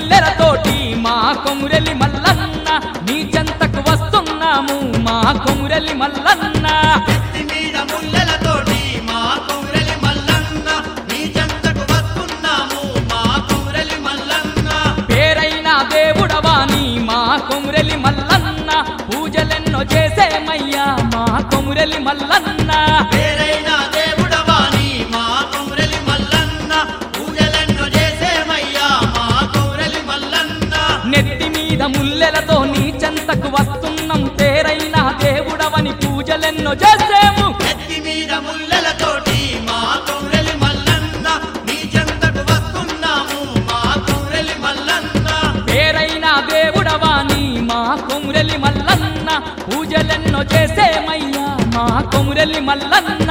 ముల్లెలతోటి మా కొమురెల్లి మల్లన్న నీ చెంతకు వస్తున్నాము మా కొమురెల్లి మల్లన్న నెత్తి మీద ముల్లెలతోటి మా కొమురెల్లి మల్లన్న నీ చెంతకు వస్తున్నాము మా కొమురెల్లి మల్లన్న పేరైన దేవుడవాని మా కొమురెల్లి మల్లన్న పూజలెన్నో చేసేమయ్యా మా కొమురెల్లి మల్లన్న పేరైన దేవుడవాని మా కొమురెల్లి మల్లన్న పూజలెన్నో చేసేమయ్యా మా కొమురెల్లి మల్లన్న నెత్తి మీద ముల్లెలతో నీ చెంతకు వస్తున్నాం పేరైన దేవుడవని పూజలెన్నో చేసేము నెత్తి మీద ముల్లెలతోటి మా కొమురెల్లి మల్లన్న నీ చెంతకు వస్తున్నాము మా కొమురెల్లి మల్లన్న పేరైన దేవుడవాని మా కొమురెల్లి మల్లన్న పూజలెన్నో చేసేమయ్యా మా కొమురెల్లి మల్లన్న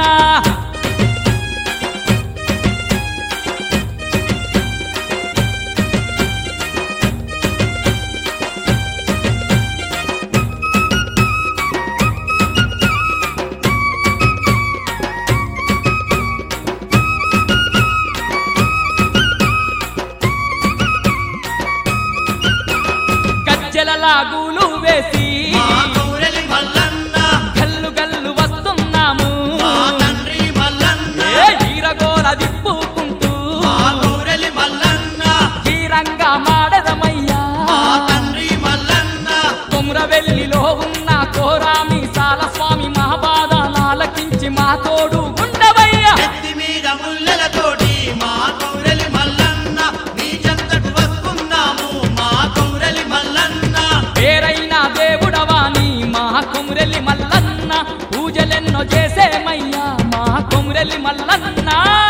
గజ్జెల లాగులు వేసి మా కొమురెల్లి మల్లన్న గల్లు గల్లు వస్తున్నాము మా తండ్రి మల్లన్న ఈరగోల దిప్పుకుంటూ మా కొమురెల్లి మల్లన్న తీరంగా మాడదమయ్యా మా తండ్రి మల్లన్న కొమురవెల్లిలో ఉన్న కోరామి సాల స్వామి మా బాధలాలకించి మా తోడు ఉండవయ్యా నెత్తి మీద ముల్లెలతోటి మా కొమురెల్లి మల్లన్న నీ చెంతకు వస్తున్నాము మా కొమురెల్లి మల్లన్న పేరైన దేవుడవాని మా కొమురెల్లి మల్లన్న పూజలెన్నో చేసేమయ్యా మా కొమురెల్లి మల్లన్న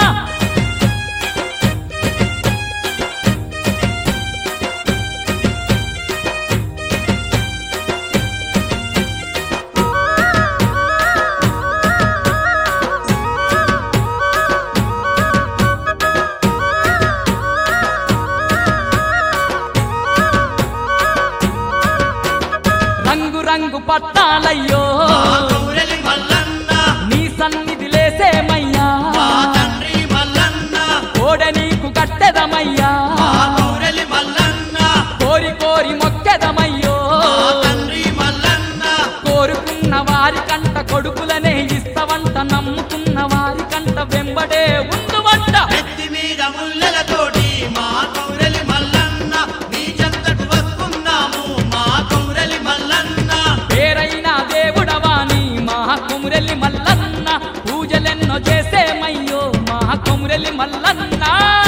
రంగు రంగు పట్టాలయ్యో మా కొమురెల్లి మల్లన్న నీ సన్నిధి లేసేమయ్యా మా తండ్రి మల్లన్న కోడ నీకు కట్టెదమయ్యా మా కొమురెల్లి మల్లన్న కోరి కోరి మొక్కెదమయ్యో మా తండ్రి మల్లన్న కోరుకున్న వారి కంట కొడుకులనే ఇస్తవంట నమ్ముకున్న వారి కంట వెంబడే ఉండువంట నెత్తి మీద ముల్లెలతోటి మా కొమురెల్లి మల్లన్న నీ చెంతకు వస్తున్నాము మా కొమురెల్లి మల్లన్న పేరైన దేవుడవాని మా కొమురెల్లి మల్లన్న పూజలెన్నో చేసేమయ్యో మా కొమురెల్లి మల్లన్న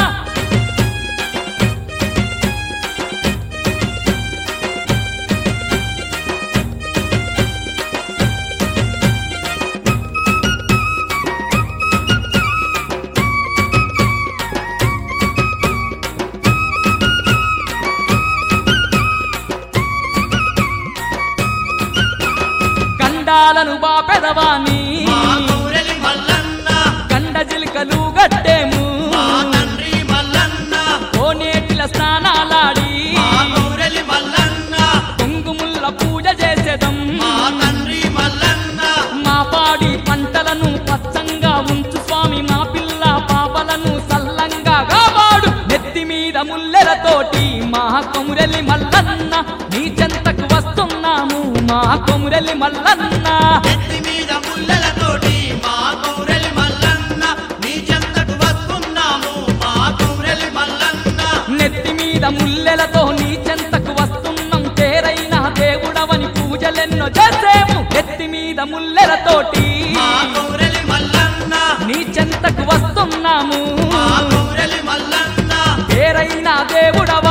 గండాలను బాపెదవాని మా కొమురెల్లి మల్లన్న గండ జిలికలు గట్టేము మా తండ్రి మల్లన్న కోనేటిల స్నానాలాడి మా కొమురెల్లి మల్లన్న కుంకుముల్ల పూజ చేసేదం మా తండ్రి మల్లన్న మా పాడి పంటలను పచ్చంగా ఉంచు స్వామి మా పిల్ల పాపలను సల్లంగా కాపాడు నెత్తి మీద ముల్లెలతోటి మా కొమురెల్లి మల్లన్న నీ చెంతకు వస్తున్నాము మా కొమురెల్లి మల్లన్న నెత్తి మీద ముల్లెలతోటి మా కొమురెల్లి మల్లన్న నీ చెంతకు వస్తున్నాము మా కొమురెల్లి మల్లన్న నెత్తి మీద ముల్లెలతో నీ చెంతకు వస్తున్నాం పేరైన దేవుడవని పూజలెన్నో చేసేము నెత్తి మీద ముల్లెలతోటి మా కొమురెల్లి మల్లన్న నీ చెంతకు వస్తున్నాము మా కొమురెల్లి మల్లన్న పేరైన దేవుడవ